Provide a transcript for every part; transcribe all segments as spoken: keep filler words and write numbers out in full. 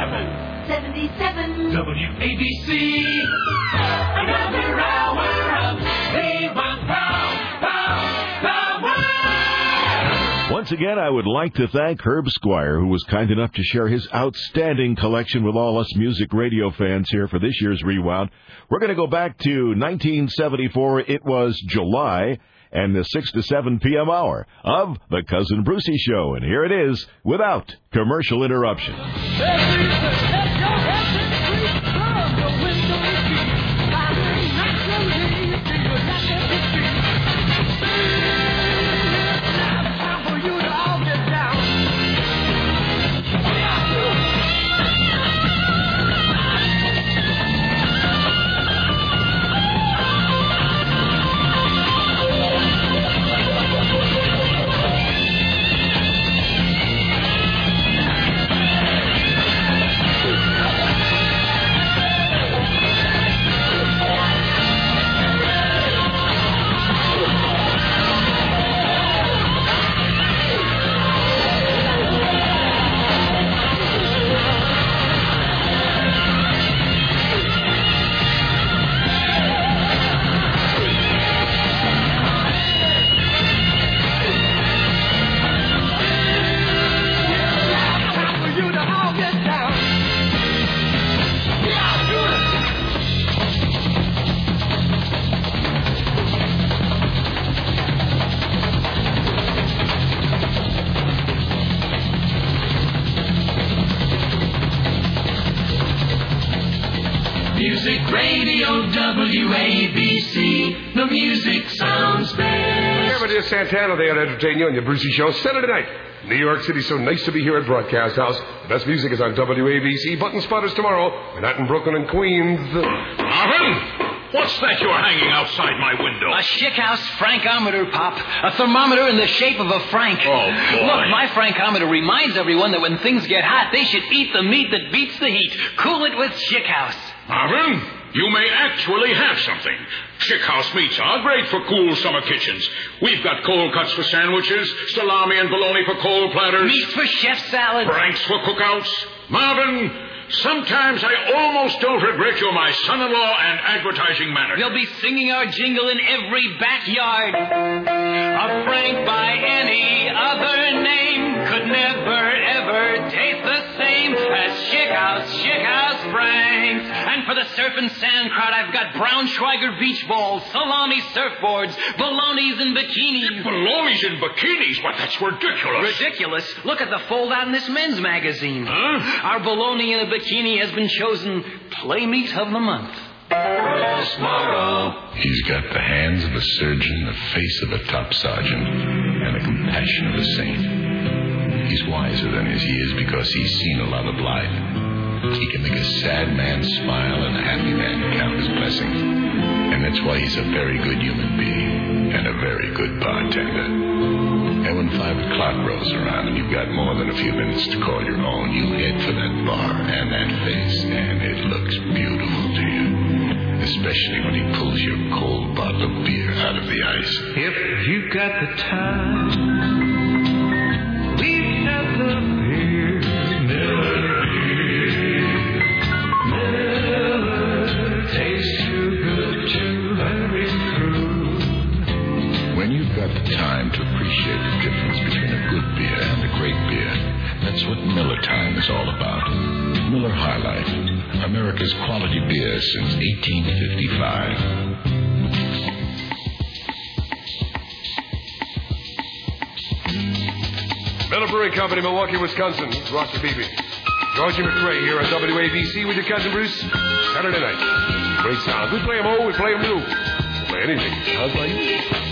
seven. seventy-seven. W A B C. Another hour of Cleveland Pound, Pound, Power. Once again, I would like to thank Herb Squire, who was kind enough to share his outstanding collection with all us music radio fans here for this year's Rewound. We're going to go back to nineteen seventy-four. It was July, and the six to seven p.m. hour of the Cousin Brucey Show. And here it is, without commercial interruption. Music Radio W A B C. The music sounds best. Here, my dear Santana, they will entertain you on your Brucey Show Saturday night. New York City, so nice to be here at Broadcast House. The best music is on W A B C. Button Spotters tomorrow. Manhattan, Brooklyn, and Queens. Marvin! What's that you're hanging outside my window? A Schickhouse Frankometer, Pop. A thermometer in the shape of a frank. Oh, boy. Look, my Frankometer reminds everyone that when things get hot, they should eat the meat that beats the heat. Cool it with Schickhouse. Marvin, you may actually have something. Schickhouse meats are great for cool summer kitchens. We've got cold cuts for sandwiches, salami and bologna for cold platters, Meats for chef salads. franks for cookouts. Marvin, sometimes I almost don't regret you're my son-in-law and advertising manager. They'll be singing our jingle in every backyard. A Frank by any other name could never, ever taste the same as Schickhouse, Schickhouse Franks. And for the surf and sand crowd, I've got Braunschweiger beach balls, salami surfboards, balonies and bikinis. Balonies and bikinis? But that's ridiculous. Ridiculous? Look at the fold-out in this men's magazine. Huh? Our baloney in a bikini has been chosen Playmate of the Month. He's got the hands of a surgeon, the face of a top sergeant, and the compassion of a saint. He's wiser than his years because he's seen a lot of life. He can make a sad man smile and a happy man count his blessings. And that's why he's a very good human being and a very good bartender. And when five o'clock rolls around and you've got more than a few minutes to call your own, you head for that bar and that face, and it looks beautiful to you. Especially when he pulls your cold bottle of beer out of the ice. If you got the time, we have the beer. Miller beer. Miller tastes too good to hurry through. When you've got the time to appreciate the difference between a good beer and a great beer, that's what Miller Time is all about. Miller High Life, America's quality beer since eighteen fifty-five. Miller Brewing Company, Milwaukee, Wisconsin. Ross Beebe. Georgie McRae here on W A B C with your cousin Bruce. Saturday night. Great sound. We play them old, we play them new. We'll play anything. Sounds like you.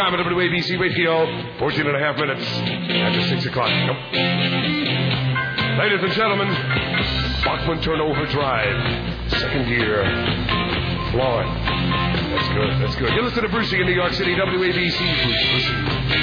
time at W A B C Radio. fourteen and a half minutes after six o'clock. Nope. Ladies and gentlemen, Bachman Turnover Drive. Second year. Flawed. That's good. That's good. You listen to Brucey in New York City, W A B C. Bruce, Brucey.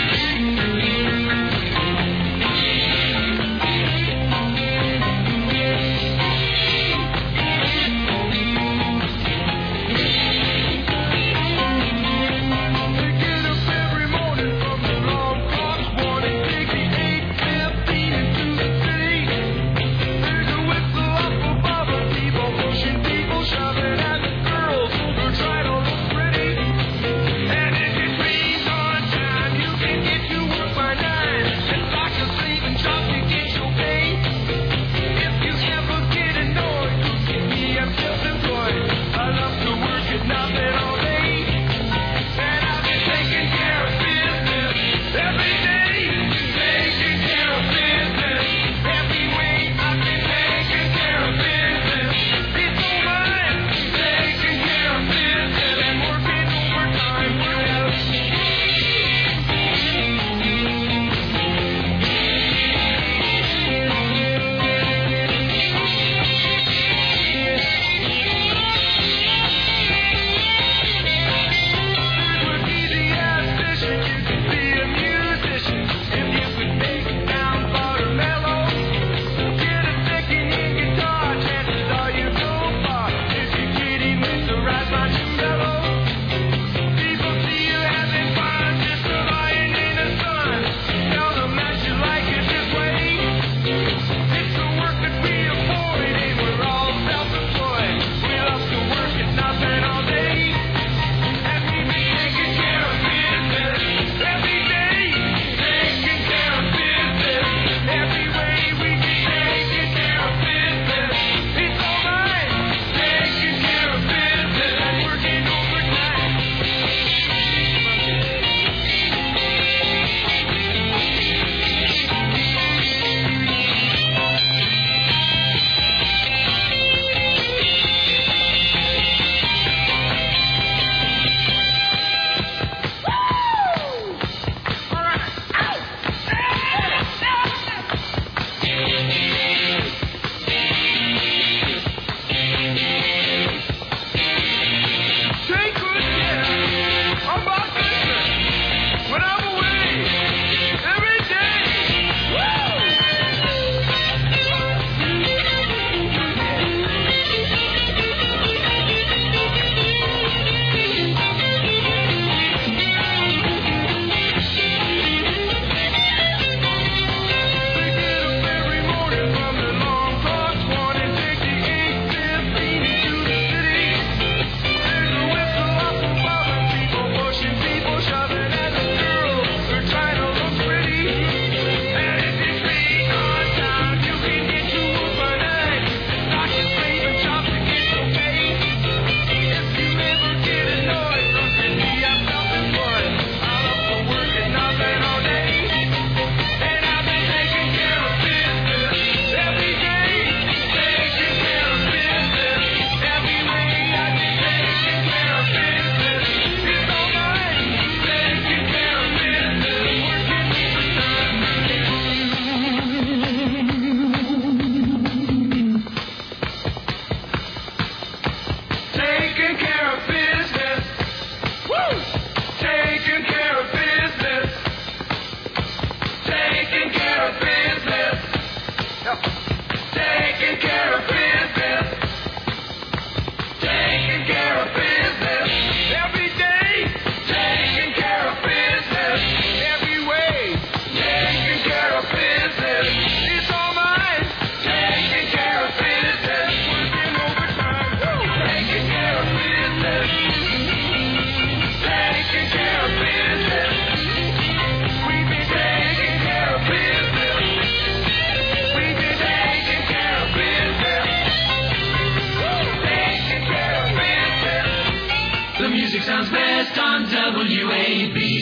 sounds best on W A B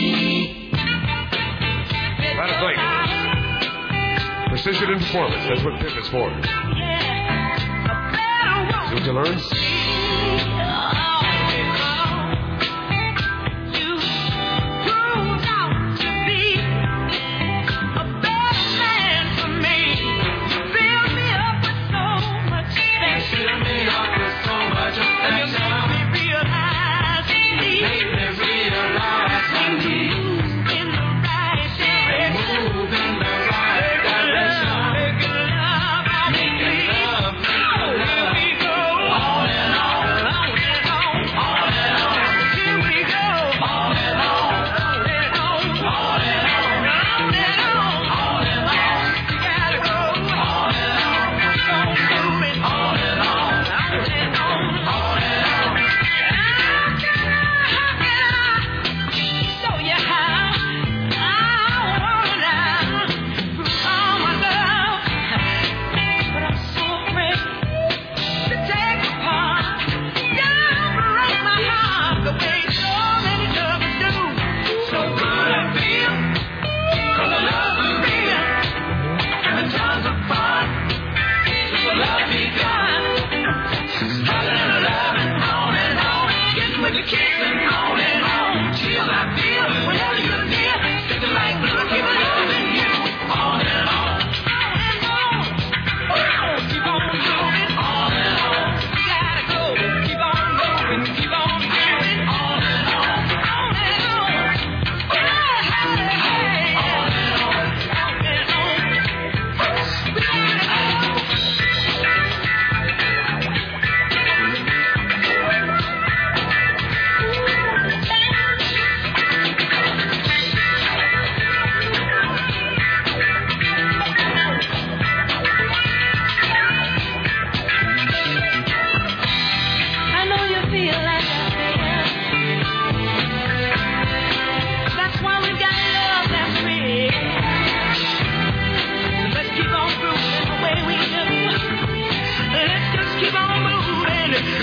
C. Try to think. Precision and performance. That's what P I P is for. See what you learn?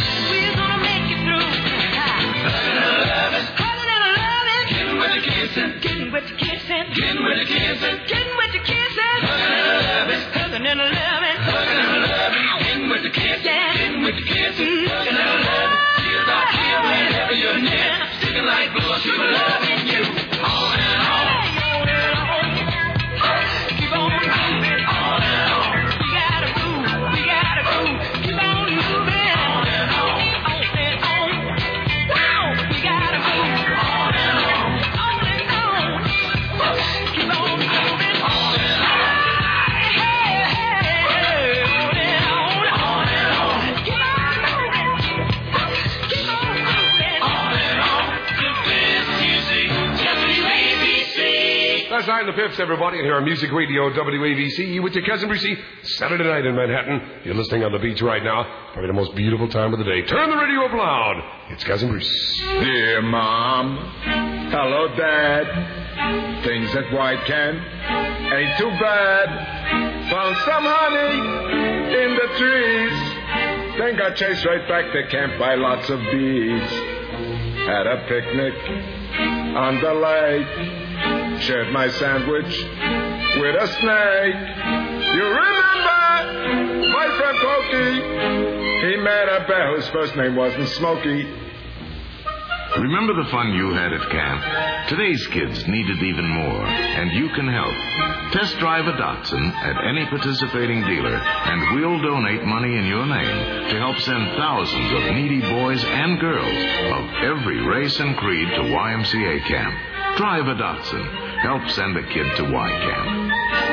We're gonna make it through. Hugging and loving. Hugging and loving. Getting with the kissing. Getting with the kissing. Getting with the kissing. Getting with the kissing. Hugging and loving. Hugging and loving. Hugging and loving. Getting with the kissing. Getting with the kissing. Hugging and loving. Feel about here whenever you're near. Sticking like glue, she's loving you. On and on. On and on. Keep on moving. On and on. We gotta move. We gotta move. Keep on moving. On and on. On and on. Wow. We gotta move. On and on. On and on. Keep on moving. On and on. Hey, hey, hey. On and on. On and on. Keep on moving. Keep on moving. On and on. The best music, W A B C. Last night in the Pips, everybody, and here on Music Radio W A B C with your cousin Brucey. Saturday night in Manhattan. You're listening on the beach right now. Probably the most beautiful time of the day. Turn the radio up loud. It's Cousin Bruce. Dear Mom. Hello, Dad. Things at White Can ain't too bad. Found some honey in the trees. Then got chased right back to camp by lots of bees. Had a picnic on the lake. Shared my sandwich with a snake. You remember my friend Pokey? He met a bear whose first name wasn't Smokey. Remember the fun you had at camp? Today's kids need it even more, and you can help. Test drive a Datsun at any participating dealer, and we'll donate money in your name to help send thousands of needy boys and girls of every race and creed to Y M C A camp. Drive a Datsun. Help send a kid to Y Camp.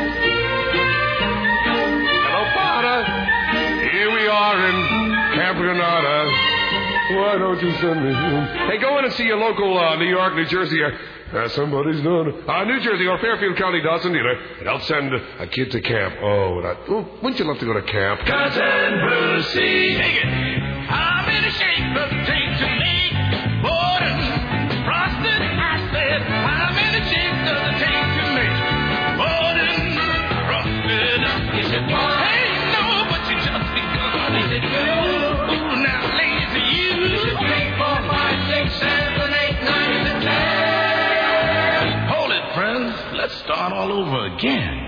Hello, Father. Here we are in Camp Granada. Why don't you send me home? Hey, go in and see your local uh, New York, New Jersey, uh, uh, somebody's done uh, New Jersey or Fairfield County Datsun dealer, and I'll send a kid to camp. Oh, would I, oh, wouldn't you love to go to camp? Cousin Brucey. Take it. I'm in a shape of take to me. Borden, frosted, I said. I'm in a shape of the take to me. Borden, frosted. Is it one? Hey, no, but you just begun. Is it good? Ooh, now, lazy you. Is it three, four, five, six, seven, eight, nine, and ten? Hold it, friends. Let's start all over again.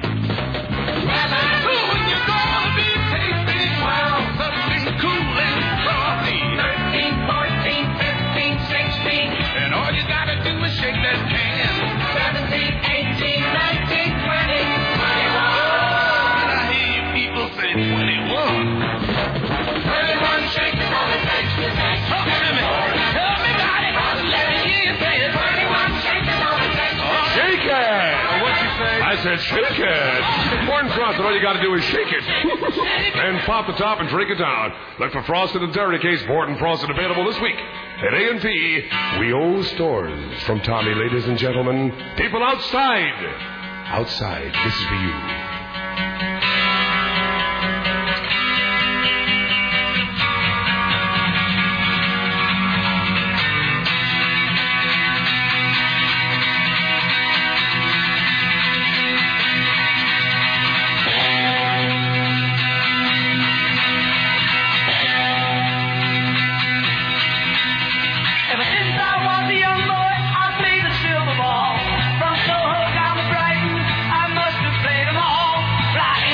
Shake that can. seventeen, eighteen, nineteen, twenty, twenty-one. And I hear you people say twenty-one. twenty-one, shake it on the takes the takes. Talk to me. Tell me about it. Let me hear you say it. twenty-one, shake it on the takes the takes. Shake it. What'd you say? I said shake it. Morton Frosted, all you got to do is shake it. And pop the top and drink it down. Look for Frosted and Terry Case Morton Frosted available this week. At A and P, we own stores. From Tommy, ladies and gentlemen, people outside. Outside, this is for you. From Soho down to Brighton, I must have played them all. Fly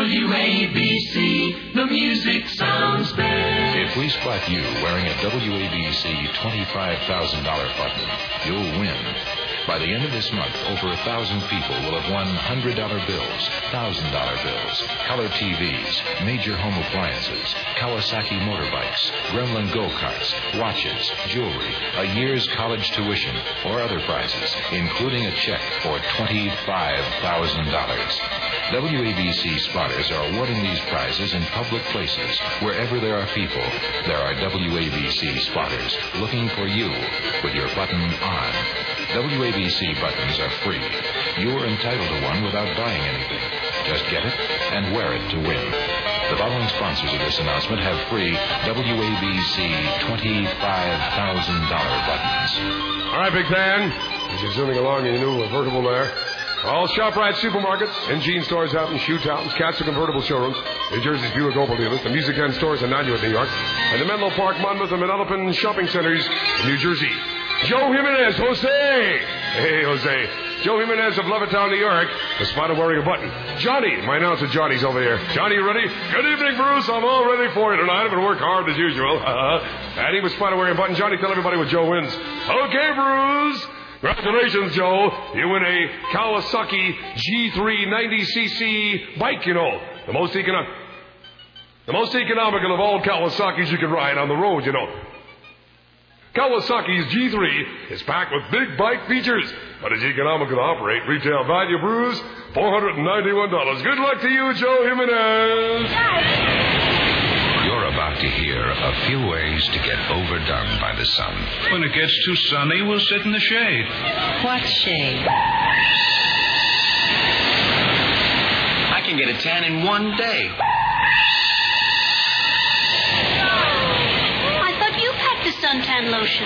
W A B C, the music sounds best. If we spot you wearing a W A B C twenty-five thousand dollars button, you'll win. By the end of this month, over a thousand people will have won one hundred dollar bills, one thousand dollar bills, color T Vs, major home appliances, Kawasaki motorbikes, Gremlin go-karts, watches, jewelry, a year's college tuition, or other prizes, including a check for twenty-five thousand dollars. W A B C spotters are awarding these prizes in public places. Wherever there are people, there are W A B C spotters looking for you with your button on. W A B C buttons are free. You are entitled to one without buying anything. Just get it and wear it to win. The following sponsors of this announcement have free W A B C twenty-five thousand dollars buttons. All right, big fan. As you're zooming along in your new convertible there. All ShopRite supermarkets, Engine stores, Houghton, Shoe Towns, Castle Convertible showrooms, New Jersey's Buick Opel dealers, the Music End stores in Nanuet, New York, and the Menlo Park, Monmouth, and Manalapan shopping centers in New Jersey. Joe Jimenez, Jose! Hey, Jose. Joe Jimenez of Levittown, New York, the spotted wearing a button. Johnny, my announcer Johnny's over there. Johnny, you ready? Good evening, Bruce. I'm all ready for you tonight. I've been working hard as usual. Uh-huh. And he was spotted wearing a button. Johnny, tell everybody what Joe wins. Okay, Bruce. Congratulations, Joe. You win a Kawasaki G three ninety c c bike, you know. The most economic, the most economical of all Kawasaki's you can ride on the road, you know. Kawasaki's G three is packed with big bike features, but is economical to operate. Retail value, Bruce, four hundred ninety-one dollars. Good luck to you, Joe Jimenez. You're about to hear a few ways to get overdone by the sun. When it gets too sunny, we'll sit in the shade. What shade? I can get a tan in one day. I thought you packed the suntan lotion.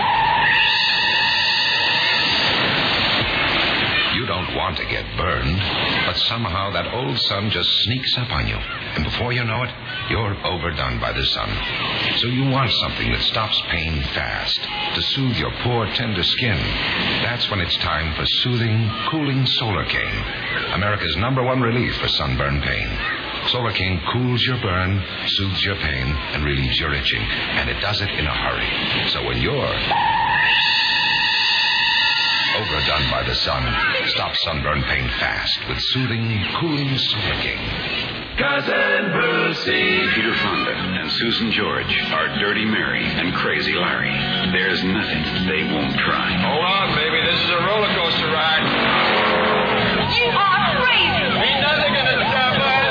You don't want to get burned, but somehow that old sun just sneaks up on you. And before you know it, you're overdone by the sun. So you want something that stops pain fast, to soothe your poor, tender skin. That's when it's time for soothing, cooling Solar Cane, America's number one relief for sunburn pain. Solar Cane cools your burn, soothes your pain, and relieves your itching. And it does it in a hurry. So when you're overdone by the sun, stop sunburn pain fast with soothing, cooling Solar Cane. Cousin Brucey, Peter Fonda, and Susan George are Dirty Mary and Crazy Larry. There's nothing they won't try. Hold on, baby. This is a roller coaster ride. You are crazy. Ain't nothing gonna stop us.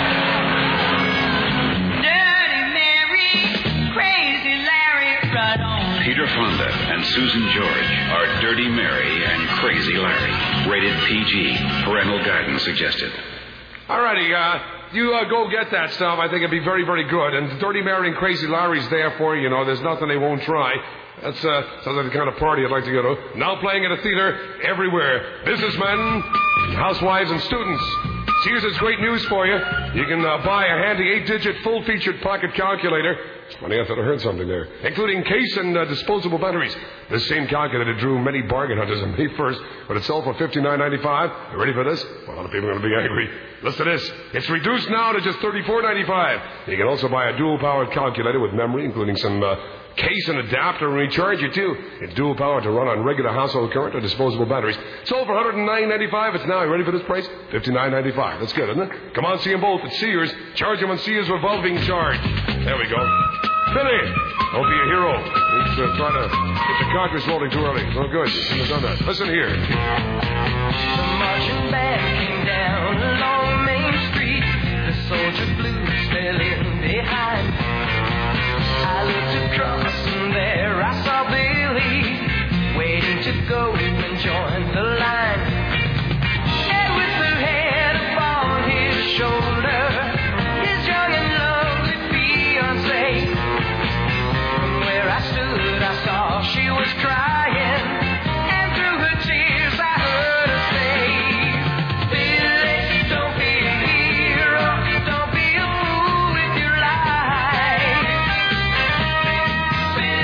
Dirty Mary, Crazy Larry, right on. Peter Fonda and Susan George are Dirty Mary and Crazy Larry. Rated P G. Parental guidance suggested. All righty, uh... You uh, go get that stuff. I think it'd be very, very good. And Dirty Mary and Crazy Larry's there for you. You know, there's nothing they won't try. That's uh, sounds like the kind of party I'd like to go to. Now playing at a theater everywhere. Businessmen, housewives, and students. Sears has great news for you. You can uh, buy a handy eight-digit full-featured pocket calculator. It's funny, I thought I heard something there. Including case and uh, disposable batteries. This same calculator drew many bargain hunters on May first, but it sold for fifty-nine ninety-five. You ready for this? Well, a lot of people are going to be angry. Listen to this. It's reduced now to just thirty-four ninety-five. You can also buy a dual-powered calculator with memory, including some uh, case and adapter, and recharge it, too. It's dual-powered to run on regular household current or disposable batteries. Sold for one hundred nine ninety-five. It's now, you ready for this price? fifty-nine ninety-five. That's good, isn't it? Come on, see them both at Sears. Charge them on Sears revolving charge. There we go. Billy, don't be a hero. He's uh, trying to get the cartridge rolling too early. Oh, good. You shouldn't have done that. Listen here. The marching band came down along Main Street. The soldier blues fell in behind. I looked across and there I saw Billy waiting to go and join the line. And with her head upon his shoulder, his young and lovely fiancée. From where I stood, I saw she was crying, and through her tears I heard her say, Billy, don't be a hero, don't be a fool with your life.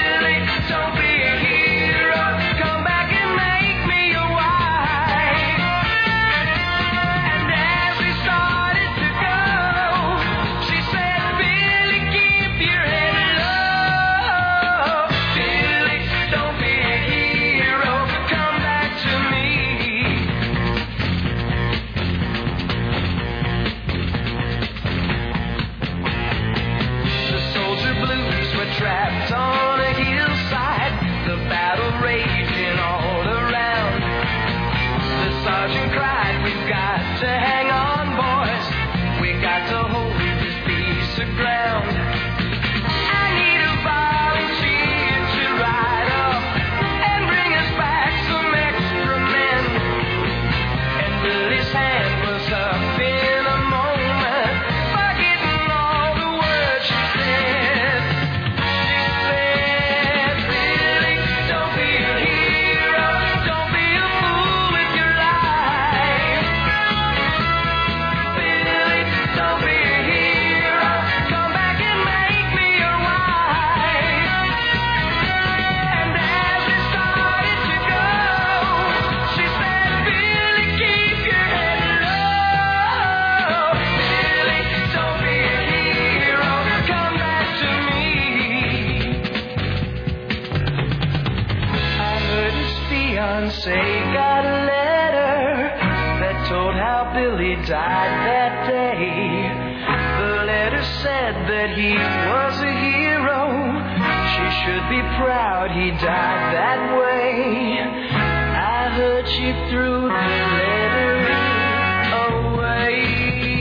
fiancé got a letter that told how Billy died that day. The letter said that he was a hero. She should be proud he died that way. I heard she threw the letter away.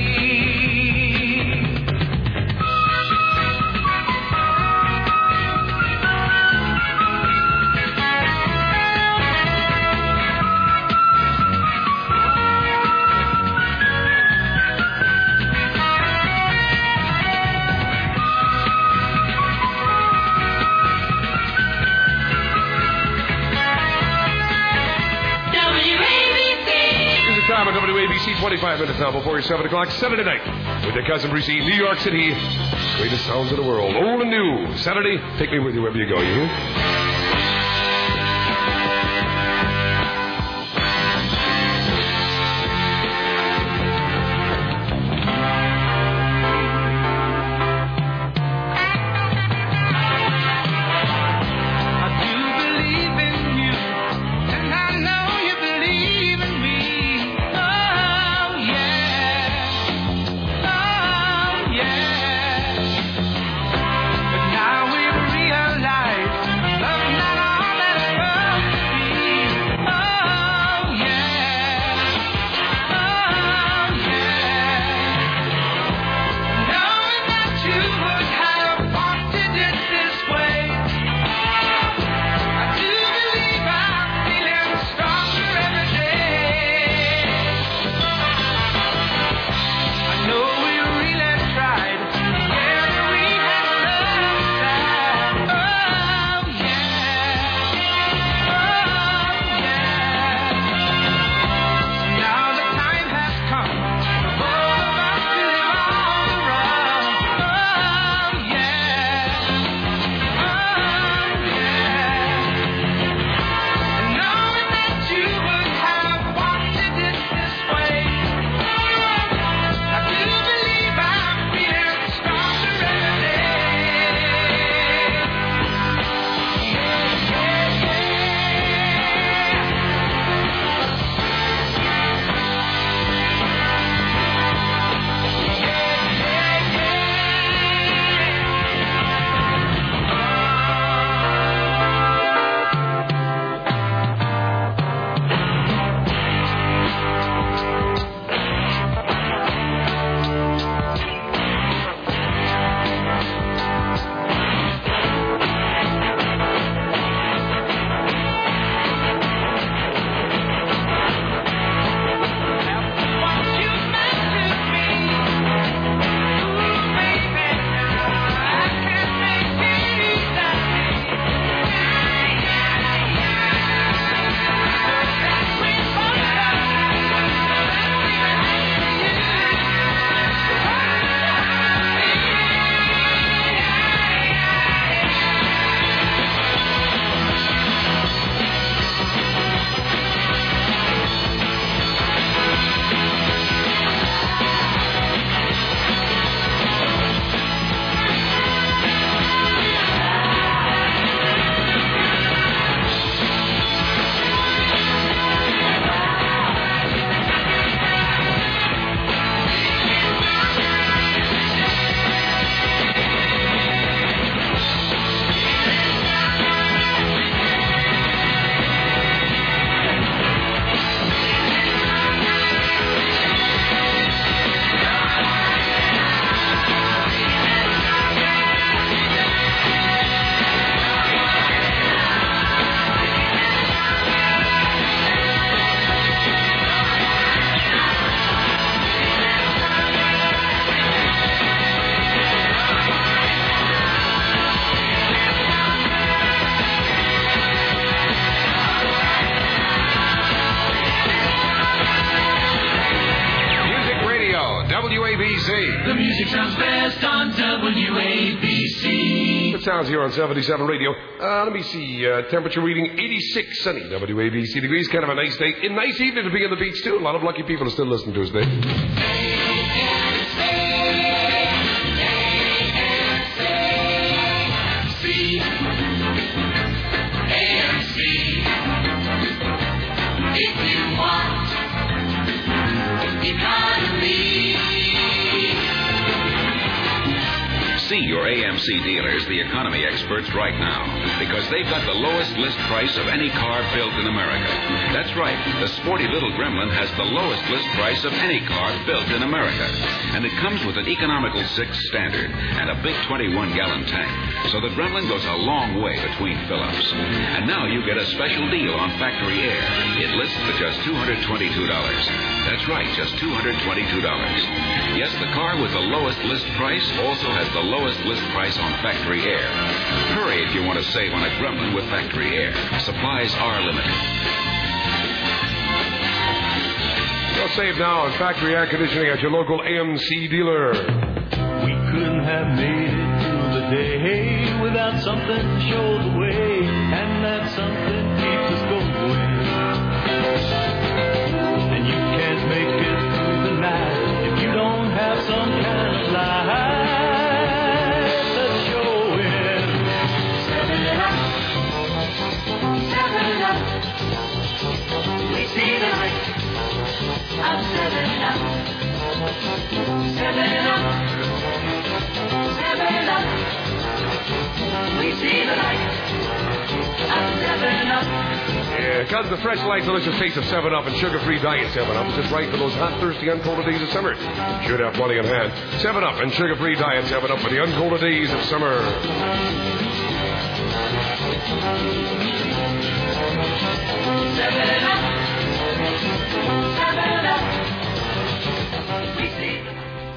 Time on W A B C, twenty-five minutes now before your seven o'clock Saturday night with your cousin Brucey, New York City, greatest sounds of the world, old and new. Saturday, take me with you wherever you go, you hear? Now we realize love not all C. The music sounds best on W A B C. It sounds here on seventy-seven radio. Uh, let me see. Uh, temperature reading eighty-six, sunny. W A B C degrees. Kind of a nice day. A nice evening to be on the beach, too. A lot of lucky people are still listening to us today. See your A M C dealers, the economy experts, right now, because they've got the lowest list price of any car built in America. That's right. The sporty little Gremlin has the lowest list price of any car built in America. And it comes with an economical six standard and a big twenty-one gallon tank. So the Gremlin goes a long way between fill-ups. And now you get a special deal on factory air. It lists for just two hundred twenty-two dollars. That's right, just two hundred twenty-two dollars. Yes, the car with the lowest list price also has the lowest list price on factory air. Hurry if you want to save on a Gremlin with factory air. Supplies are limited. Go save now on factory air conditioning at your local A M C dealer. We couldn't have made it through the day without something to show the way, and that something keeps us going. And you can't make it through the night if you don't have some kind of light that's showing. Seven up, seven up. We see the light. I'm seven up, seven up, seven up. We see the light. I'm seven up. Yeah, because the fresh, light, delicious taste of seven up and sugar-free diet seven up is just right for those hot, thirsty, uncoated days of summer. Should have plenty on hand. seven up and sugar-free diet seven up for the uncoated days of summer. Seven up. Seven up. We see the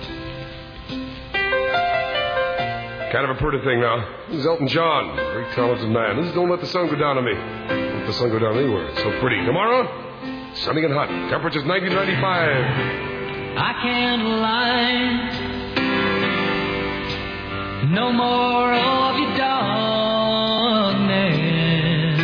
Kind of a pretty thing now. This is Elton John, very talented man. This is Don't Let the Sun Go Down on Me. Don't let the sun go down anywhere. It's so pretty. Tomorrow, sunny and hot. Temperatures ninety to ninety-five. I can't lie. No more of your darkness.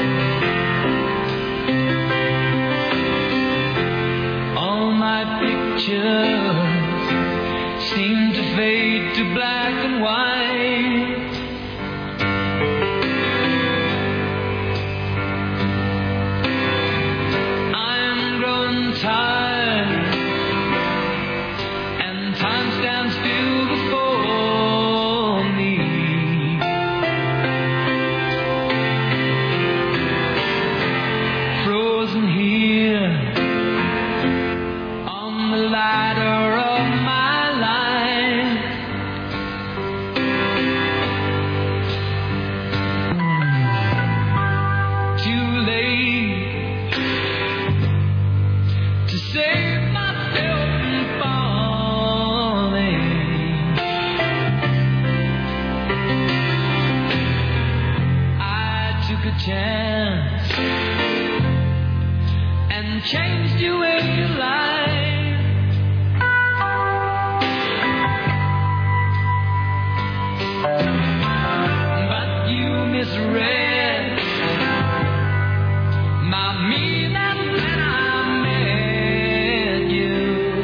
All my pictures seem to fade to black and white. I'm growing tired, and time stands still before me. Frozen here on the ladder of my life. Too late to save myself from falling. I took a chance and changed your way of life. But you misread my meaning when I met you.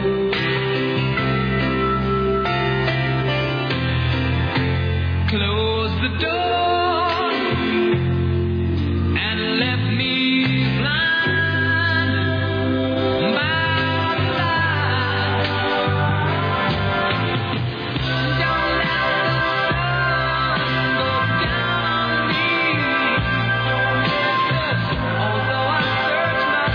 Close the door and left me blind by the light. Don't let the sun go down on me. Although I search my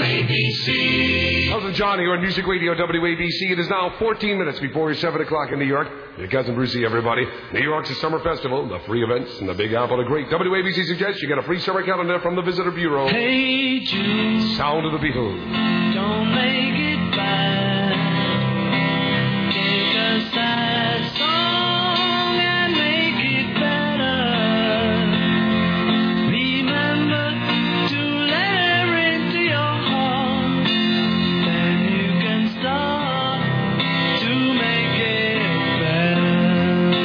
A B C. Cousin John here on Music Radio W A B C. It is now fourteen minutes before seven o'clock in New York. Your Cousin Brucey, everybody. New York's a summer festival. The free events in the Big Apple are great. W A B C suggests you get a free summer calendar from the Visitor Bureau. Hey, Jude. Sound of the Beatles. Don't make it bad. Take a sad song and make it better. Remember to let her into your heart. Then you can start to make it better.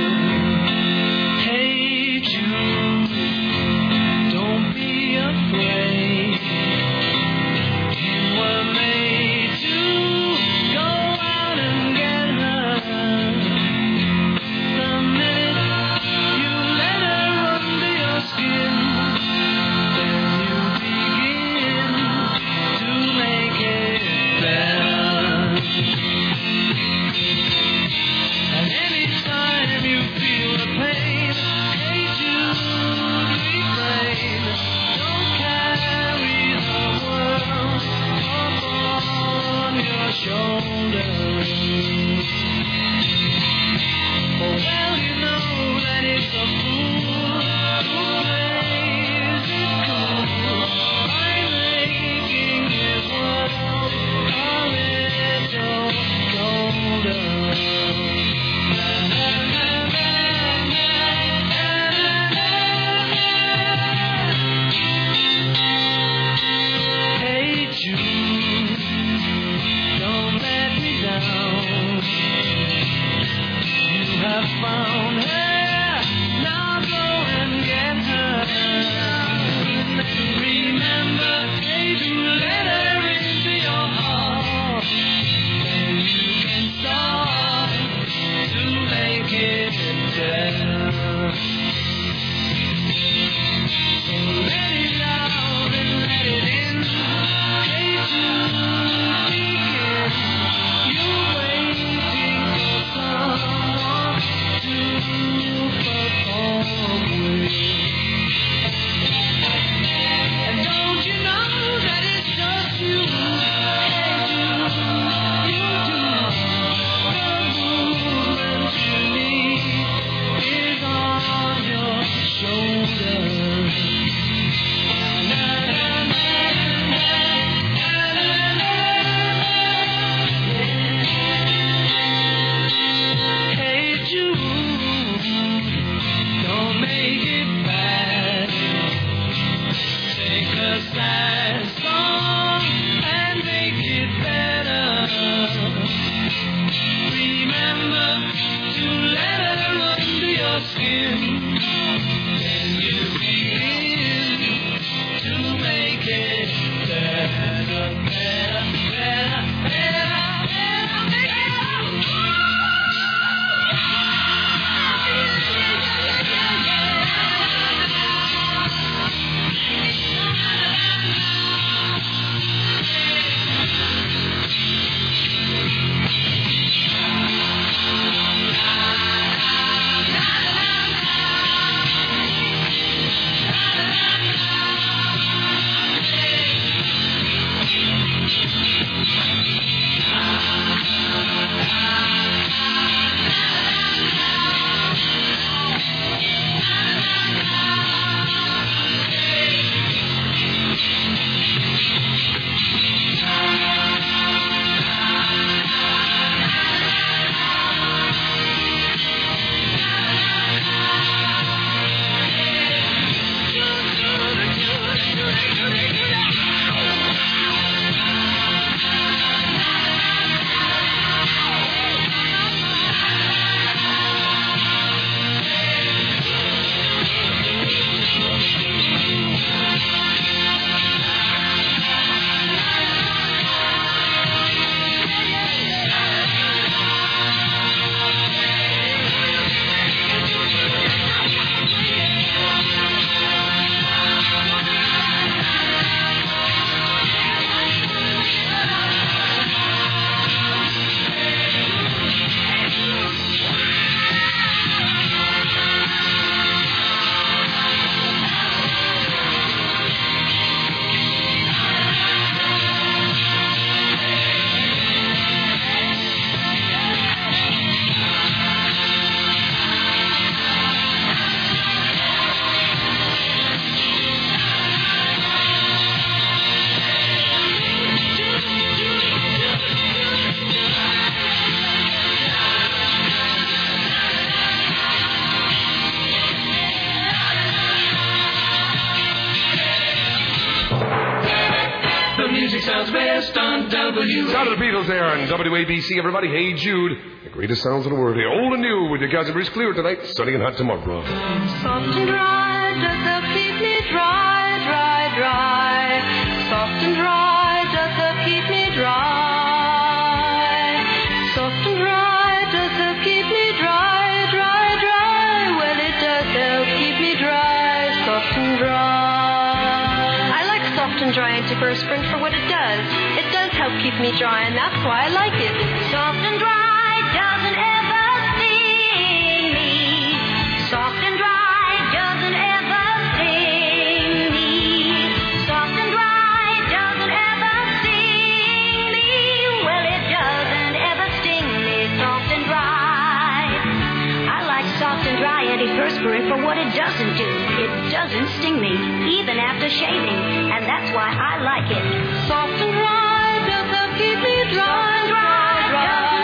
Hey, Jude, don't be afraid. You were made to go out and get her. The minute you let her under your skin, then you begin to make it better. And anytime you feel the pain, hey Jude, refrain. Don't cast Sounds best on W. Sound of the Beatles there on W A B C, everybody. Hey, Jude. The greatest sounds in the world. Here, old and new with your cousin Bruce. Clear tonight, sunny and hot tomorrow. Soft and dry, does the keep me dry, dry, dry. Soft and dry, does the keep me dry. Soft and dry, does the keep me dry, dry, dry. Well, it does help keep me dry, soft and dry. I like soft and dry antiperspirant for what it does. It does help keep me dry, and that's why I like it. Soft and dry doesn't ever sting me. Soft and dry doesn't ever sting me. Soft and dry doesn't ever sting me. Well, it doesn't ever sting me. Soft and dry. I like soft and dry antiperspirant for what it doesn't do. It doesn't sting me, even after shaving, and that's why I like it. Soft and dry doesn't keep me dry, dry, dry.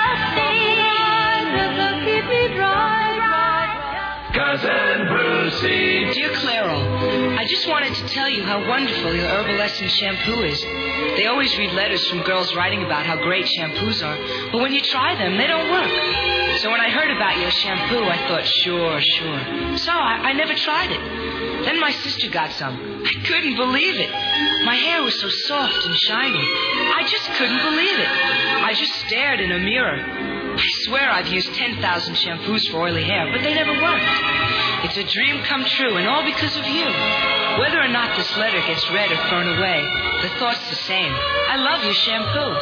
Doesn't keep me dry, dry, dry. Cousin Brucey. Dear Claro, I just wanted to tell you how wonderful your Herbal Essence shampoo is. They always read letters from girls writing about how great shampoos are, but when you try them, they don't work. So when I heard about your shampoo, I thought, sure, sure. So I, I never tried it. Then my sister got some. I couldn't believe it. My hair was so soft and shiny. I just couldn't believe it. I just stared in a mirror. I swear I've used ten thousand shampoos for oily hair, but they never worked. It's a dream come true, and all because of you. Whether or not this letter gets read or thrown away, the thought's the same. I love your shampoo.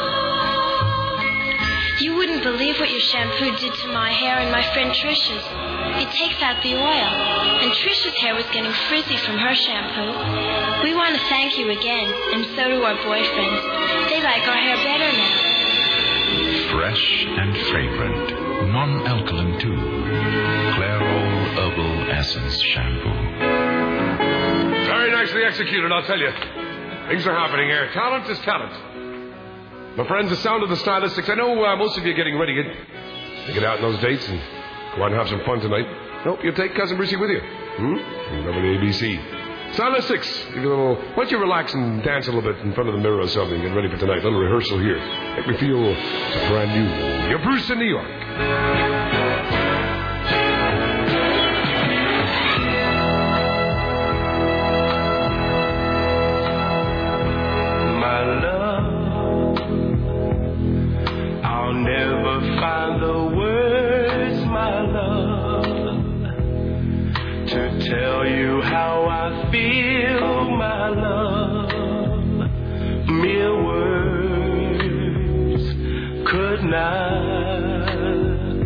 You wouldn't believe what your shampoo did to my hair and my friend Trish's. It takes out the oil, and Trish's hair was getting frizzy from her shampoo. We want to thank you again, and so do our boyfriends. They like our hair better now. Fresh and fragrant, non-alkaline too. Clairol Herbal Essence Shampoo. Very nicely executed, I'll tell you. Things are happening here. Talent is talent. My friends, the sound of the stylistics. I know uh, most of you are getting ready to get, to get out on those dates and go out and have some fun tonight. Nope, you'll take Cousin Brucey with you. Hmm? From W A B C. Stylistics, give you a little. Why don't you relax and dance a little bit in front of the mirror or something? Get ready for tonight. A little rehearsal here. Make me feel it's brand new. You're Bruce in New York. My love, I'll never find the words, my love, to tell you how I feel, my love. Mere words could not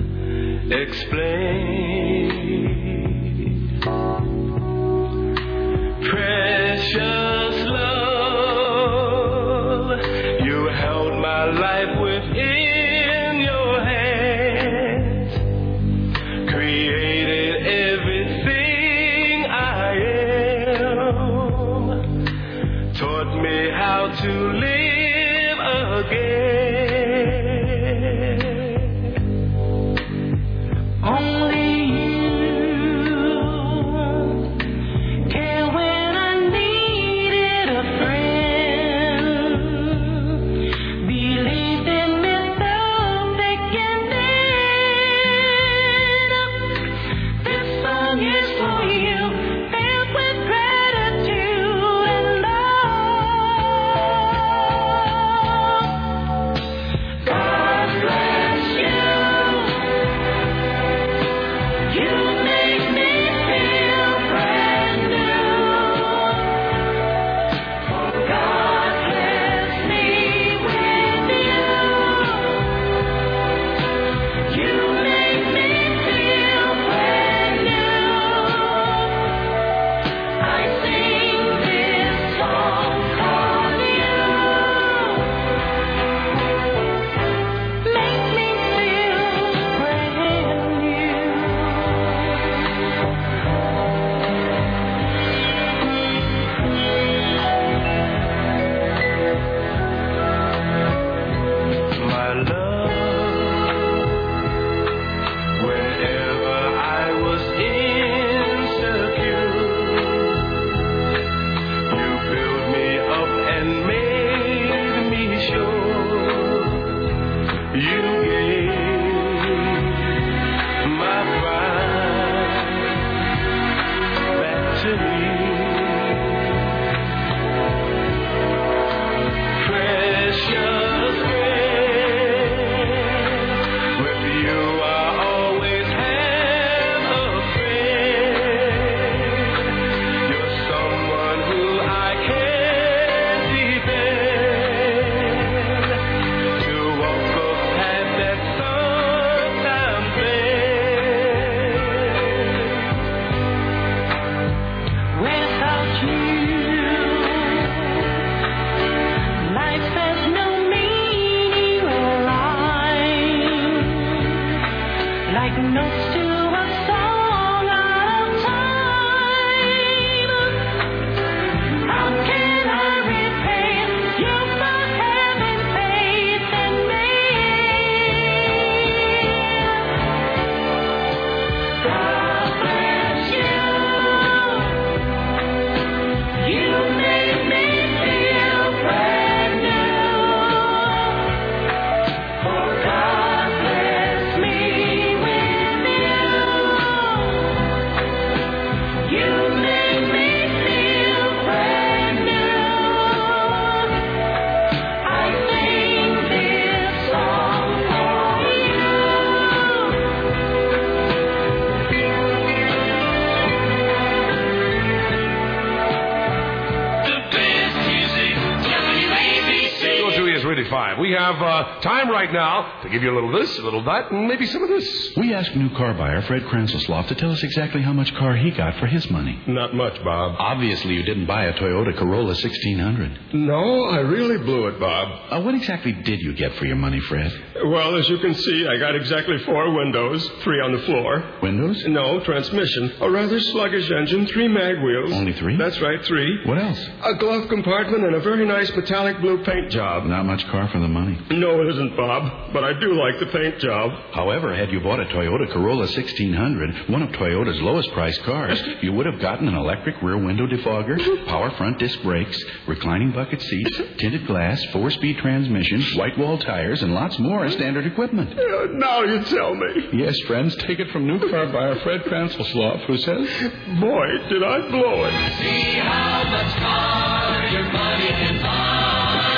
explain. Precious love, you held my life within your hands, created everything I am, taught me how to live again. Only you came when I needed a friend, believed in me through thick and thin. This song is for you, filled with gratitude and love. thirty-five. We have uh, time right now to give you a little this, a little that, and maybe some of this. We asked new car buyer Fred Kranzelsloff to tell us exactly how much car he got for his money. Not much, Bob. Obviously, you didn't buy a Toyota Corolla sixteen hundred. No, I really blew it, Bob. Uh, what exactly did you get for your money, Fred? Well, as you can see, I got exactly four windows, three on the floor. Windows? No, transmission. A rather sluggish engine, three mag wheels. Only three? That's right, three. What else? A glove compartment and a very nice metallic blue paint job. Not much car for the money. No, it isn't, Bob, but I do like the paint job. However, had you bought a Toyota Corolla sixteen hundred, one of Toyota's lowest priced cars, you would have gotten an electric rear window defogger, power front disc brakes, reclining bucket seats, tinted glass, four-speed transmission, white wall tires, and lots more as standard equipment. Uh, now you tell me. Yes, friends, take it from new car buyer Fred Kranzelsloff, who says, boy, did I blow it. See how much car your money can buy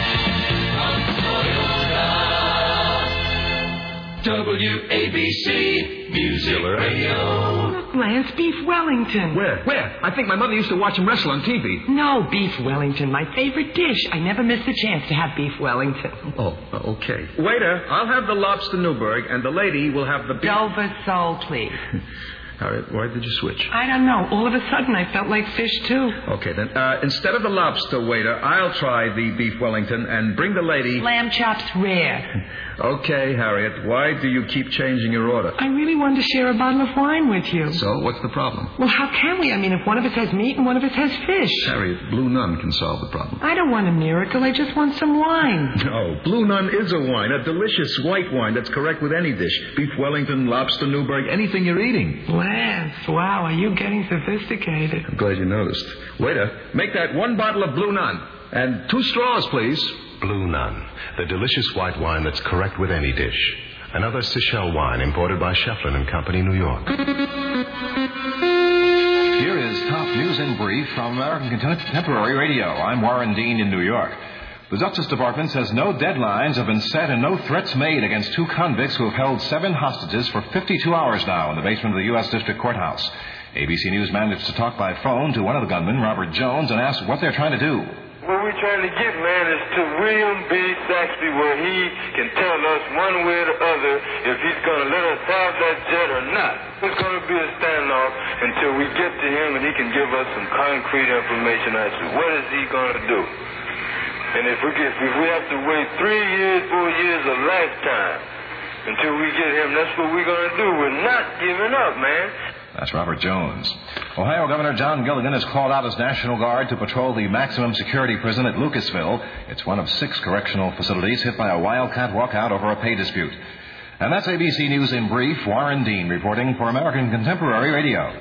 from Toyota. W A B C Music Radio. Lance, Beef Wellington. Where? Where? I think my mother used to watch him wrestle on T V. No, Beef Wellington, my favorite dish. I never miss the chance to have Beef Wellington. Oh, okay. Waiter, I'll have the lobster Newburgh, and the lady will have the beef. Dover sole, please. Harriet, why did you switch? I don't know. All of a sudden, I felt like fish, too. Okay, then. Uh, instead of the lobster, waiter, I'll try the beef Wellington and bring the lady... Lamb chops rare. Okay, Harriet, why do you keep changing your order? I really wanted to share a bottle of wine with you. So, what's the problem? Well, how can we? I mean, if one of us has meat and one of us has fish. Harriet, Blue Nun can solve the problem. I don't want a miracle. I just want some wine. No, Blue Nun is a wine, a delicious white wine that's correct with any dish. Beef Wellington, lobster Newburgh, anything you're eating. Lance, wow, are you getting sophisticated? I'm glad you noticed. Waiter, make that one bottle of Blue Nun. And two straws, please. Blue Nun, the delicious white wine that's correct with any dish. Another Seychelles wine imported by Shefflin and Company, New York. Here is top news in brief from American Contemporary Radio. I'm Warren Dean in New York. The Justice Department says no deadlines have been set and no threats made against two convicts who have held seven hostages for fifty-two hours now in the basement of the U S District Courthouse. A B C News managed to talk by phone to one of the gunmen, Robert Jones, and asked what they're trying to do. What we're trying to get, man, is to William B. Saxby, where he can tell us one way or the other if he's going to let us have that jet or not. It's going to be a standoff until we get to him and he can give us some concrete information as to what is he going to do. And if we get, if we have to wait three years, four years, a lifetime until we get him, that's what we're going to do. We're not giving up, man. That's Robert Jones. Ohio Governor John Gilligan has called out his National Guard to patrol the maximum security prison at Lucasville. It's one of six correctional facilities hit by a wildcat walkout over a pay dispute. And that's A B C News in brief. Warren Dean reporting for American Contemporary Radio.